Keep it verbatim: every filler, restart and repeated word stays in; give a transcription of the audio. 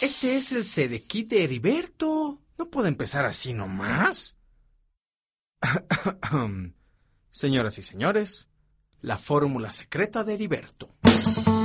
Este es el Sedekit de Heriberto. No puedo empezar así nomás. Señoras y señores, la fórmula secreta de Heriberto.